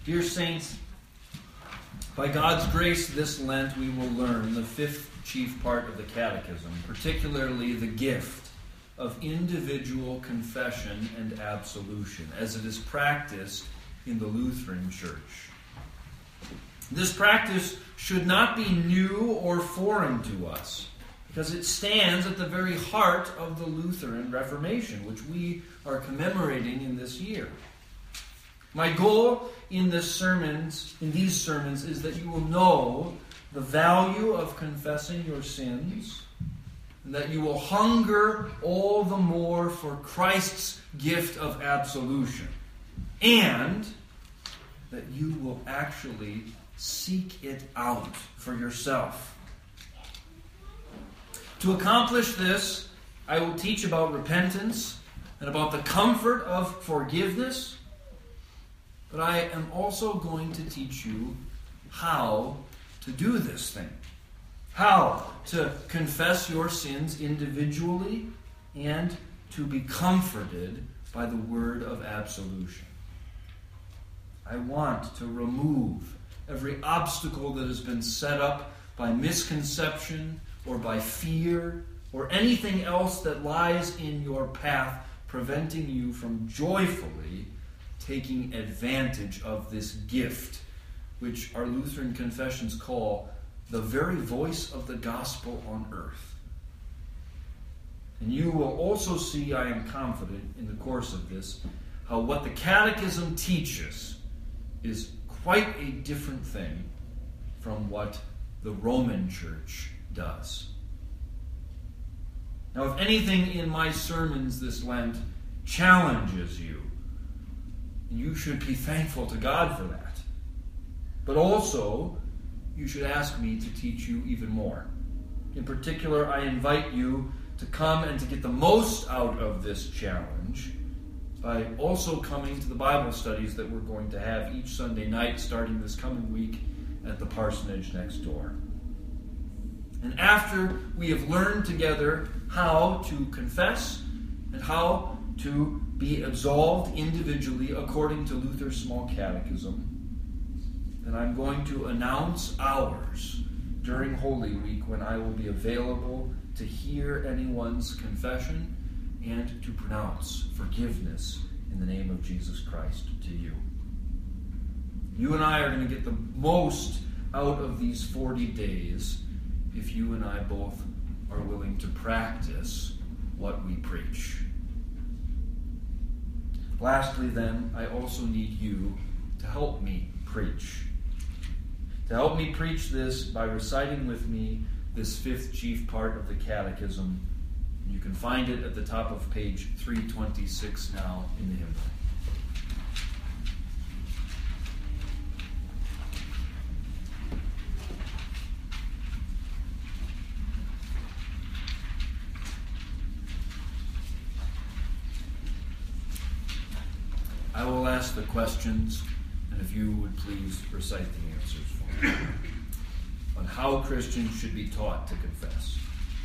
Dear saints, by God's grace this Lent we will learn the fifth chief part of the Catechism, particularly the gift of individual confession and absolution, as it is practiced in the Lutheran Church. This practice should not be new or foreign to us, because it stands at the very heart of the Lutheran Reformation, which we are commemorating in this year. My goal in these sermons is that you will know the value of confessing your sins, and that you will hunger all the more for Christ's gift of absolution, and that you will actually seek it out for yourself. To accomplish this, I will teach about repentance and about the comfort of forgiveness, but I am also going to teach you how to do this thing. How to confess your sins individually and to be comforted by the word of absolution. I want to remove every obstacle that has been set up by misconception or by fear or anything else that lies in your path, preventing you from joyfully taking advantage of this gift, which our Lutheran confessions call the very voice of the gospel on earth. And you will also see, I am confident, in the course of this, how what the Catechism teaches is quite a different thing from what the Roman Church does. Now, if anything in my sermons this Lent challenges you, you should be thankful to God for that. But also, you should ask me to teach you even more. In particular, I invite you to come and to get the most out of this challenge by also coming to the Bible studies that we're going to have each Sunday night starting this coming week at the parsonage next door. And after we have learned together how to confess and how to be absolved individually according to Luther's Small Catechism, and I'm going to announce hours during Holy Week when I will be available to hear anyone's confession and to pronounce forgiveness in the name of Jesus Christ to you. You and I are going to get the most out of these 40 days if you and I both are willing to practice what we preach. Lastly, then, I also need you to help me preach. To help me preach this by reciting with me this fifth chief part of the Catechism. You can find it at the top of page 326 now in the hymnal. I will ask the questions, and if you would please recite the answers for me, on how Christians should be taught to confess.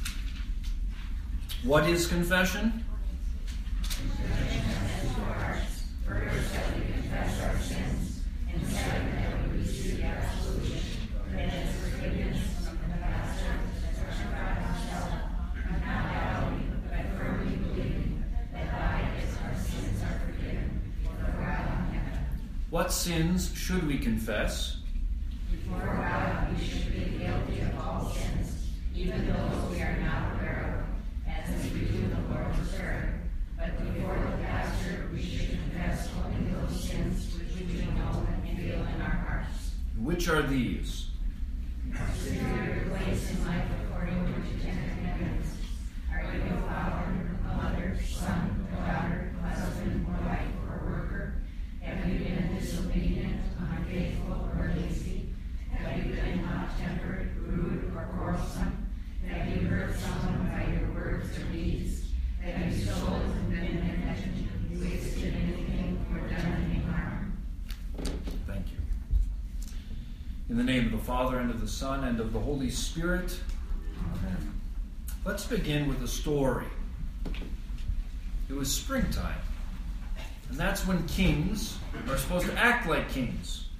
What is confession? Confession is to our hearts. First, that we confess our sins, and second, that we receive absolution, that is forgiveness from the past that God himself, not doubting, but firmly believing that by it our sins are forgiven before God in heaven. What sins should we confess? Before God, we should be guilty of all sins, even those we are not aware of, as we do the Lord's Prayer. But before the pastor, we should confess only those sins which we know and feel in our hearts. Which are these? Consider your place in life according to the Ten Commandments. Are you a father, a mother, son, daughter, husband, or wife, or worker? Have you been disobedient, unfaithful, or lazy? Have you been hot-tempered, rude, or quarrelsome? Have you hurt someone by your words or deeds? Have you stolen, been negligent, wasted anything, or done any harm? Thank you. In the name of the Father, and of the Son, and of the Holy Spirit. Amen. Let's begin with a story. It was springtime, and that's when kings are supposed to act like kings.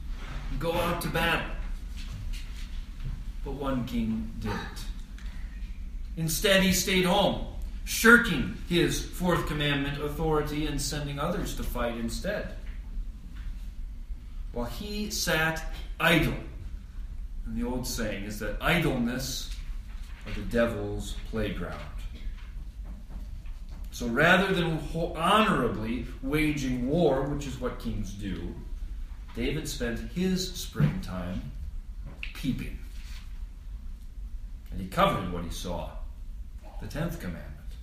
and go out to battle. But one king didn't. Instead, he stayed home, shirking his fourth commandment authority and sending others to fight instead. While he sat idle. And the old saying is that idleness is the devil's playground. So rather than honorably waging war, which is what kings do, David spent his springtime peeping. And he coveted what he saw, the 10th commandment.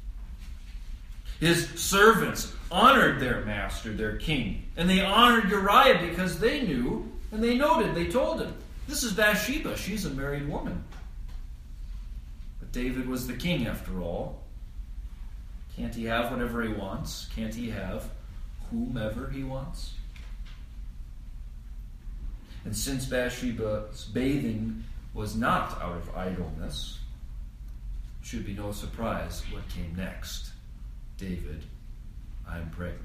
His servants honored their master, their king. And they honored Uriah because they knew, and they noted, they told him, this is Bathsheba, she's a married woman. But David was the king after all. Can't he have whatever he wants? Can't he have whomever he wants? And since Bathsheba's bathing was not out of idleness, it should be no surprise what came next. David, I'm pregnant.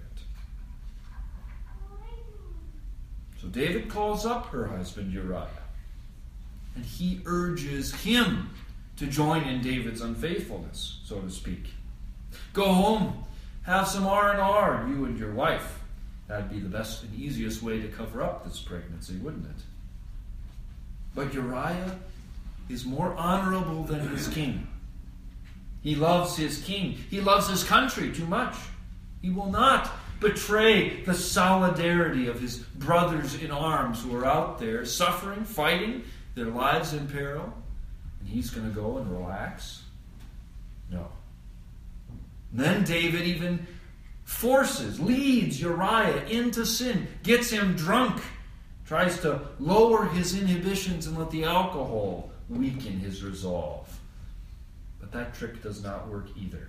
So David calls up her husband Uriah, and he urges him to join in David's unfaithfulness, so to speak. Go home, have some R&R, you and your wife. That'd be the best and easiest way to cover up this pregnancy, wouldn't it? But Uriah is more honorable than his king. He loves his king. He loves his country too much. He will not betray the solidarity of his brothers in arms who are out there suffering, fighting, their lives in peril. And he's going to go and relax? No. And then David even leads Uriah into sin, gets him drunk, tries to lower his inhibitions and let the alcohol weaken his resolve. But that trick does not work either.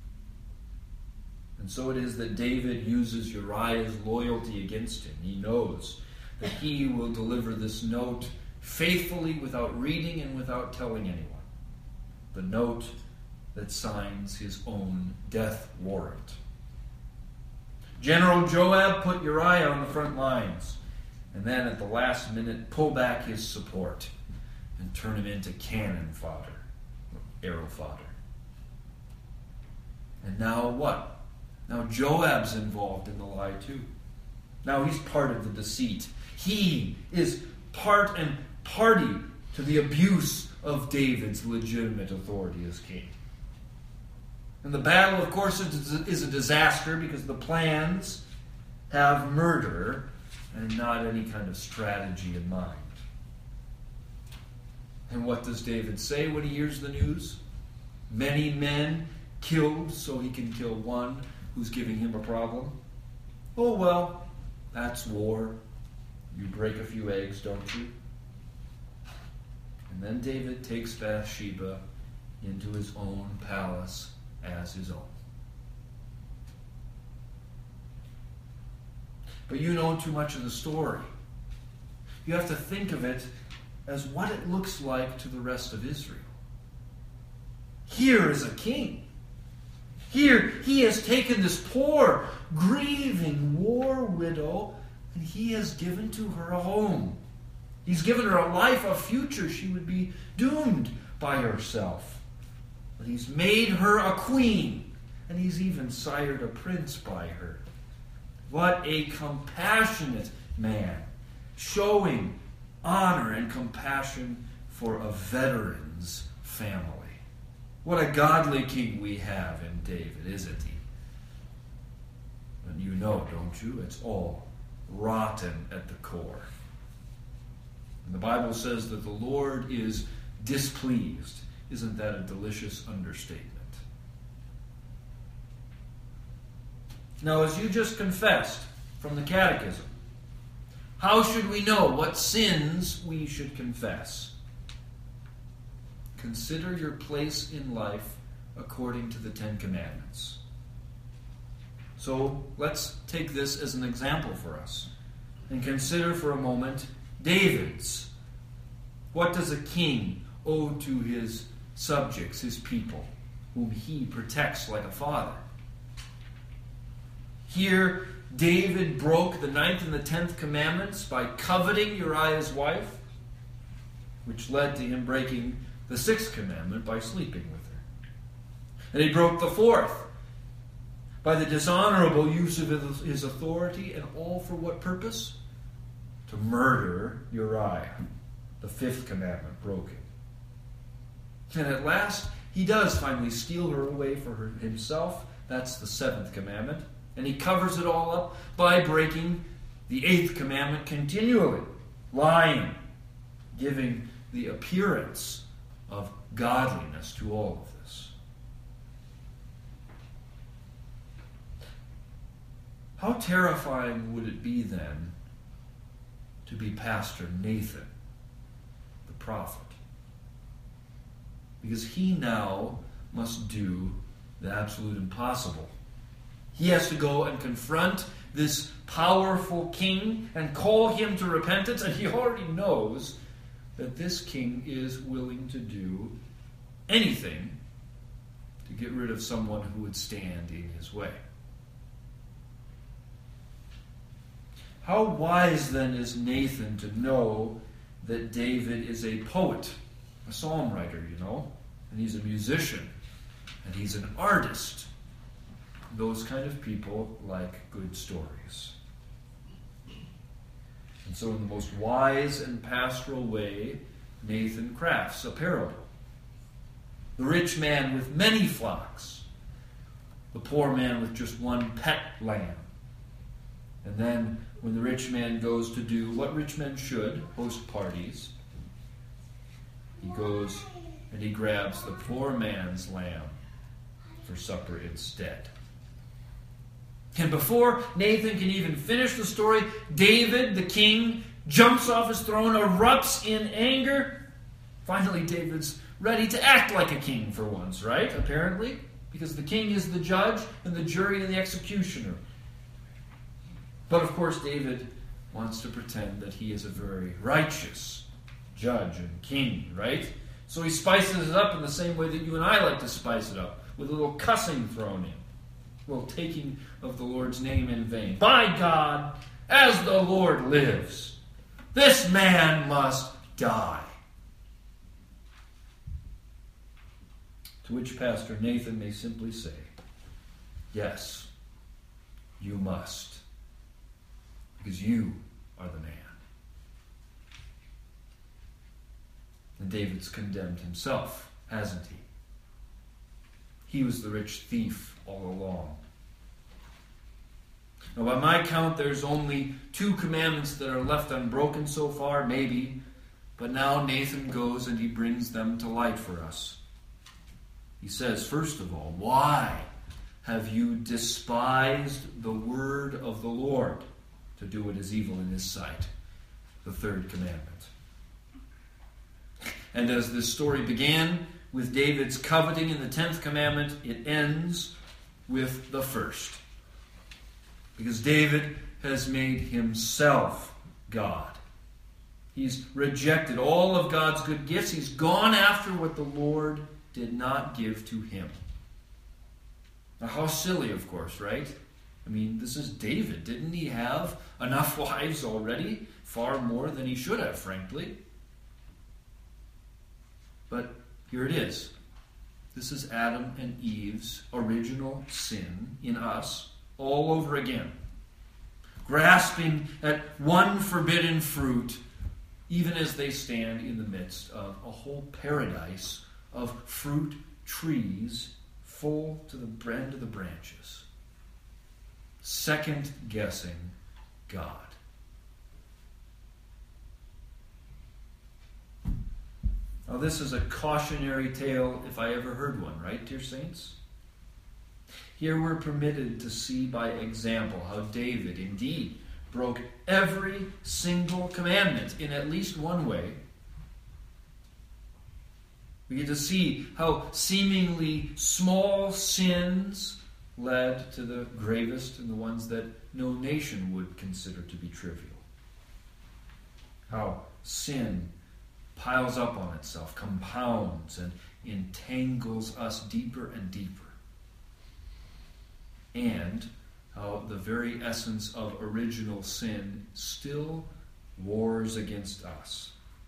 And so it is that David uses Uriah's loyalty against him. He knows that he will deliver this note faithfully without reading and without telling anyone. The note that signs his own death warrant. General Joab put Uriah on the front lines, and then at the last minute pull back his support and turn him into cannon fodder, arrow fodder. And now what? Now Joab's involved in the lie too. Now he's part of the deceit. He is part and party to the abuse of David's legitimate authority as king. And the battle, of course, is a disaster because the plans have murder and not any kind of strategy in mind. And what does David say when he hears the news? Many men killed so he can kill one who's giving him a problem. Oh, well, that's war. You break a few eggs, don't you? And then David takes Bathsheba into his own palace as his own. But you know too much of the story. You have to think of it as what it looks like to the rest of Israel. Here is a king. Here he has taken this poor, grieving war widow, and he has given to her a home. He's given her a life, a future. She would be doomed by herself. But he's made her a queen, and he's even sired a prince by her. What a compassionate man, showing honor and compassion for a veteran's family. What a godly king we have in David, isn't he? And you know, don't you? It's all rotten at the core. And the Bible says that the Lord is displeased. Isn't that a delicious understatement? Now, as you just confessed from the Catechism, how should we know what sins we should confess? Consider your place in life according to the Ten Commandments. So let's take this as an example for us and consider for a moment David's. What does a king owe to his subjects, his people, whom he protects like a father? Here, David broke the 9th and the 10th commandments by coveting Uriah's wife, which led to him breaking the 6th commandment by sleeping with her. And he broke the 4th by the dishonorable use of his authority, and all for what purpose? To murder Uriah. The 5th commandment broken. And at last, he does finally steal her away for himself. That's the 7th commandment. And he covers it all up by breaking the 8th commandment continually. Lying. Giving the appearance of godliness to all of this. How terrifying would it be then to be Pastor Nathan, the prophet? Because he now must do the absolute impossible. He has to go and confront this powerful king and call him to repentance, and he already knows that this king is willing to do anything to get rid of someone who would stand in his way. How wise then is Nathan to know that David is a poet, a psalm writer, and he's a musician, and he's an artist. Those kind of people like good stories. And so in the most wise and pastoral way, Nathan crafts a parable. The rich man with many flocks, the poor man with just one pet lamb. And then when the rich man goes to do what rich men should, host parties, he goes and he grabs the poor man's lamb for supper instead. And before Nathan can even finish the story, David, the king, jumps off his throne, erupts in anger. Finally, David's ready to act like a king for once, right? Apparently. Because the king is the judge and the jury and the executioner. But of course, David wants to pretend that he is a very righteous judge and king, right? So he spices it up in the same way that you and I like to spice it up, with a little cussing thrown in. Well, taking of the Lord's name in vain. By God, as the Lord lives, this man must die. To which Pastor Nathan may simply say, yes, you must, because you are the man. And David's condemned himself, hasn't he? He was the rich thief all along. Now, by my count, there's only 2 commandments that are left unbroken so far, maybe. But now Nathan goes and he brings them to light for us. He says, first of all, why have you despised the word of the Lord to do what is evil in his sight? The 3rd commandment. And as this story began with David's coveting in the 10th commandment, it ends with the 1st. Because David has made himself God. He's rejected all of God's good gifts. He's gone after what the Lord did not give to him. Now, how silly, of course, right? I mean, this is David. Didn't he have enough wives already? Far more than he should have, frankly. But here it is. This is Adam and Eve's original sin in us all over again. Grasping at one forbidden fruit, even as they stand in the midst of a whole paradise of fruit trees full to the end of the branches. Second guessing God. Now, this is a cautionary tale, if I ever heard one, right, dear saints? Here we're permitted to see by example how David indeed broke every single commandment in at least one way. We get to see how seemingly small sins led to the gravest and the ones that no nation would consider to be trivial. How sin piles up on itself, compounds, and entangles us deeper and deeper. And how the very essence of original sin still wars against us.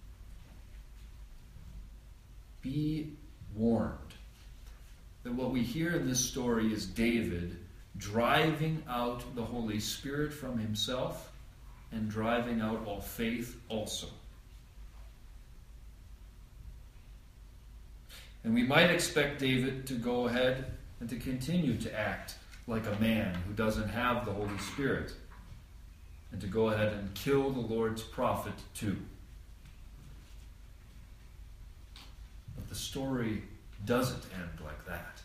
Be warned that what we hear in this story is David driving out the Holy Spirit from himself and driving out all faith also. And we might expect David to go ahead and to continue to act like a man who doesn't have the Holy Spirit, and to go ahead and kill the Lord's prophet too. But the story doesn't end like that.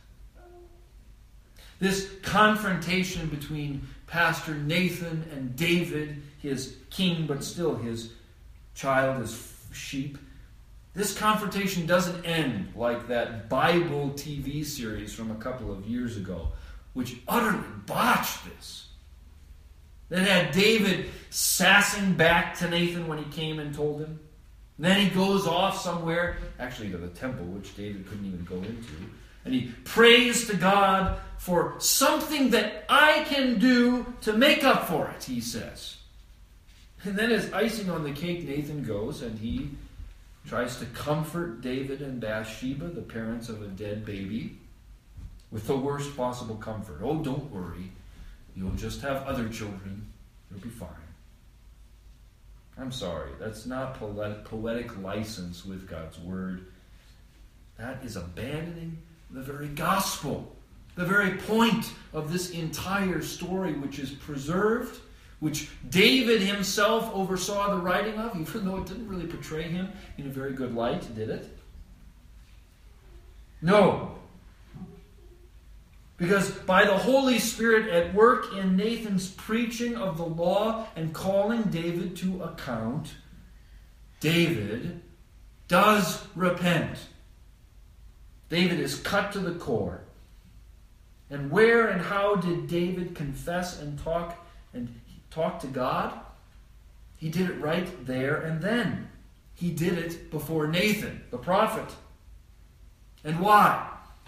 This confrontation between Pastor Nathan and David, his king but still his child, his sheep, this confrontation doesn't end like that Bible TV series from a couple of years ago, which utterly botched this. That had David sassing back to Nathan when he came and told him. And then he goes off somewhere, actually to the temple, which David couldn't even go into, and he prays to God for something that I can do to make up for it, he says. And then as icing on the cake, Nathan goes and he tries to comfort David and Bathsheba, the parents of a dead baby, with the worst possible comfort. Oh, don't worry. You'll just have other children. You'll be fine. I'm sorry. That's not poetic license with God's word. That is abandoning the very gospel, the very point of this entire story, which is preserved, which David himself oversaw the writing of, even though it didn't really portray him in a very good light, did it? No. Because by the Holy Spirit at work in Nathan's preaching of the law and calling David to account, David does repent. David is cut to the core. And where and how did David confess and talk to God? He did it right there and then. He did it before Nathan, the prophet. And why?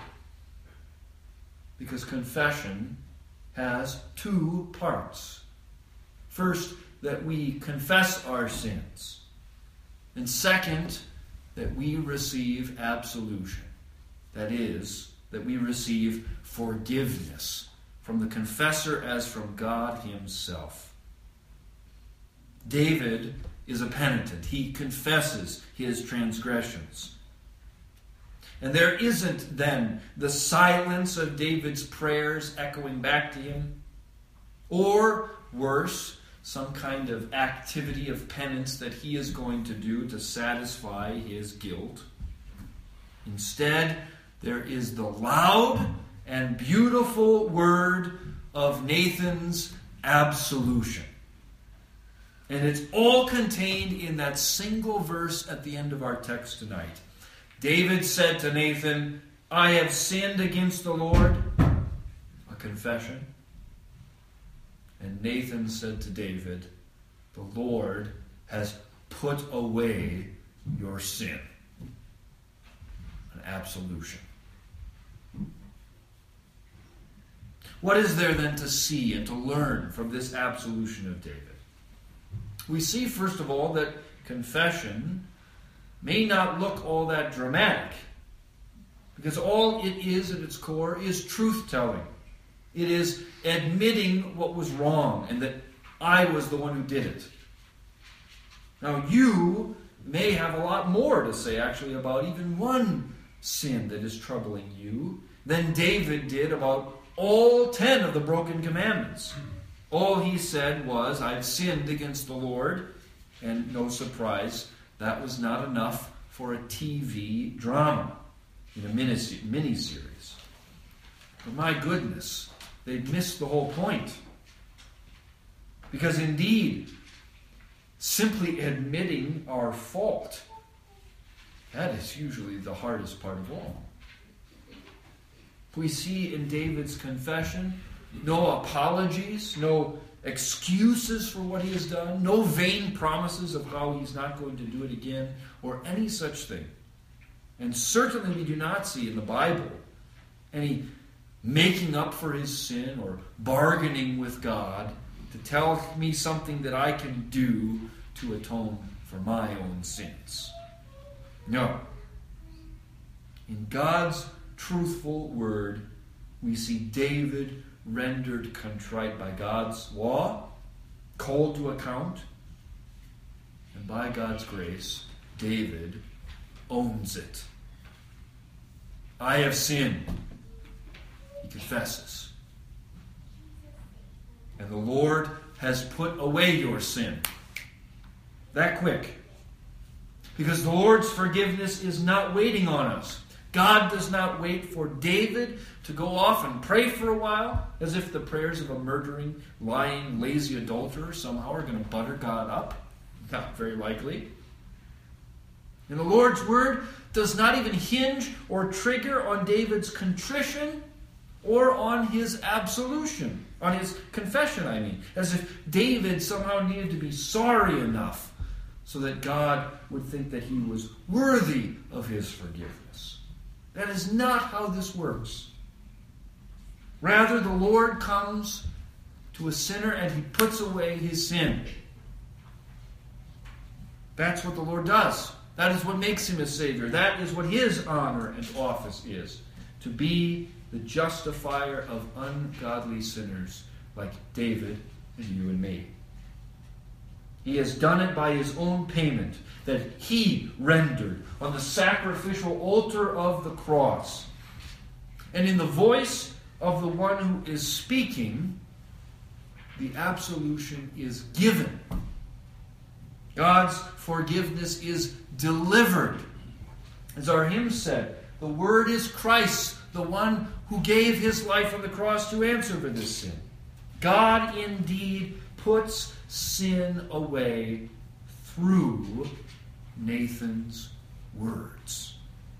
Because confession has two parts. First, that we confess our sins. And second, that we receive absolution. That is, that we receive forgiveness from the confessor as from God himself. David is a penitent. He confesses his transgressions. And there isn't then the silence of David's prayers echoing back to him, or worse, some kind of activity of penance that he is going to do to satisfy his guilt. Instead, there is the loud and beautiful word of Nathan's absolution. And it's all contained in that single verse at the end of our text tonight. David said to Nathan, I have sinned against the Lord. A confession. And Nathan said to David, the Lord has put away your sin. An absolution. What is there then to see and to learn from this absolution of David? We see, first of all, that confession may not look all that dramatic, because all it is at its core is truth-telling. It is admitting what was wrong and that I was the one who did it. Now, you may have a lot more to say, actually, about even one sin that is troubling you than David did about all 10 of the broken commandments. All he said was, I've sinned against the Lord, and no surprise, that was not enough for a TV drama in a mini-series. But my goodness, they missed the whole point. Because indeed, simply admitting our fault, that is usually the hardest part of all. We see in David's confession no apologies, no excuses for what he has done, no vain promises of how he's not going to do it again, or any such thing. And certainly we do not see in the Bible any making up for his sin or bargaining with God to tell me something that I can do to atone for my own sins. No. In God's truthful word, we see David rendered contrite by God's law, called to account, and by God's grace, David owns it. I have sinned, he confesses. And the Lord has put away your sin. That quick. Because the Lord's forgiveness is not waiting on us. God does not wait for David to go off and pray for a while, as if the prayers of a murdering, lying, lazy adulterer somehow are going to butter God up. Not very likely. And the Lord's word does not even hinge or trigger on David's contrition or on his absolution, on his confession, I mean, as if David somehow needed to be sorry enough so that God would think that he was worthy of his forgiveness. That is not how this works. Rather, the Lord comes to a sinner and he puts away his sin. That's what the Lord does. That is what makes him a Savior. That is what his honor and office is. To be the justifier of ungodly sinners like David and you and me. He has done it by his own payment that he rendered on the sacrificial altar of the cross. And in the voice of the one who is speaking, the absolution is given. God's forgiveness is delivered. As our hymn said, the word is Christ, the one who gave his life on the cross to answer for this sin. God indeed puts sin away through Nathan's words.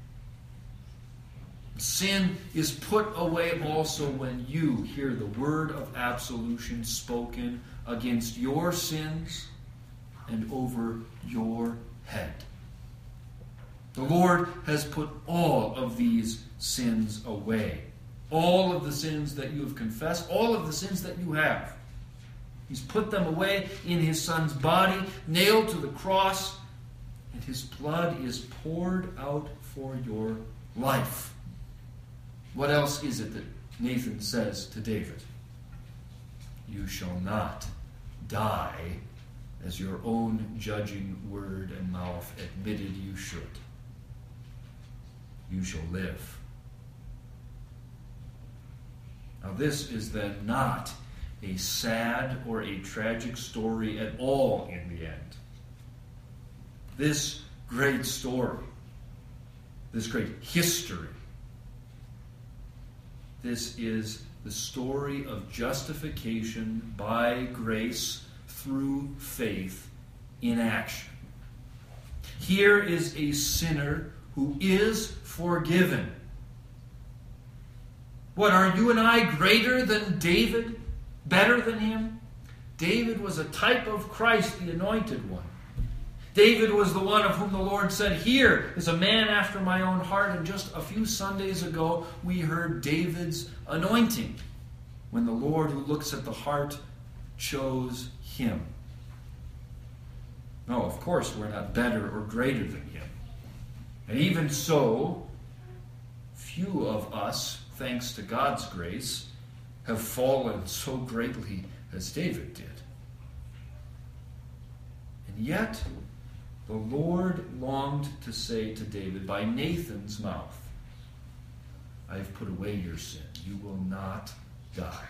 Sin is put away also when you hear the word of absolution spoken against your sins and over your head. The Lord has put all of these sins away. All of the sins that you have confessed, all of the sins that you have. He's put them away in his Son's body, nailed to the cross, and his blood is poured out for your life. What else is it that Nathan says to David? You shall not die as your own judging word and mouth admitted you should. You shall live. Now this is then not a sad or a tragic story at all in the end. This great story, this great history, this is the story of justification by grace through faith in action. Here is a sinner who is forgiven. What, are you and I greater than David? Better than him? David was a type of Christ, the anointed one. David was the one of whom the Lord said, here is a man after my own heart. And just a few Sundays ago, we heard David's anointing, when the Lord who looks at the heart chose him. No, of course, we're not better or greater than him. And even so, few of us, thanks to God's grace, have fallen so greatly as David did. And yet, the Lord longed to say to David by Nathan's mouth, I have put away your sin. You will not die.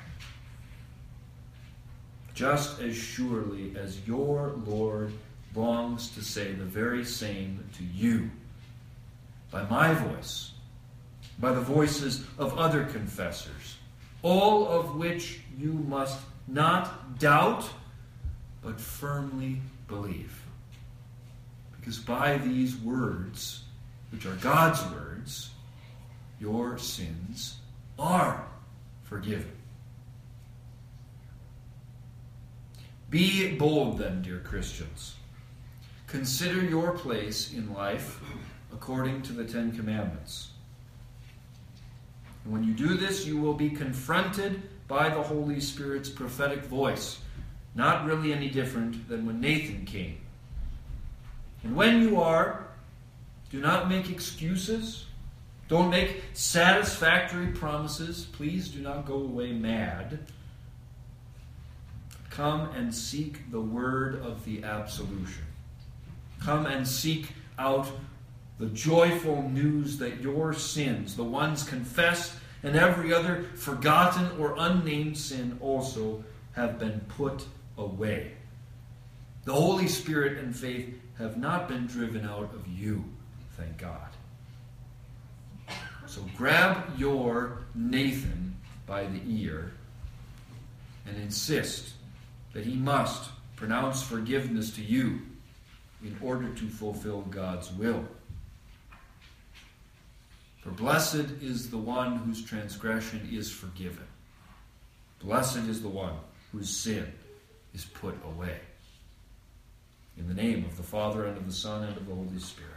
Just as surely as your Lord longs to say the very same to you, by my voice, by the voices of other confessors, all of which you must not doubt, but firmly believe. Because by these words, which are God's words, your sins are forgiven. Be bold then, dear Christians. Consider your place in life according to the Ten Commandments. And when you do this, you will be confronted by the Holy Spirit's prophetic voice, not really any different than when Nathan came. And when you are, do not make excuses. Don't make satisfactory promises. Please do not go away mad. Come and seek the word of the absolution. Come and seek out the joyful news that your sins, the ones confessed and every other forgotten or unnamed sin also, have been put away. The Holy Spirit and faith have not been driven out of you, thank God. So grab your Nathan by the ear and insist that he must pronounce forgiveness to you in order to fulfill God's will. For blessed is the one whose transgression is forgiven. Blessed is the one whose sin is put away. In the name of the Father, and of the Son, and of the Holy Spirit.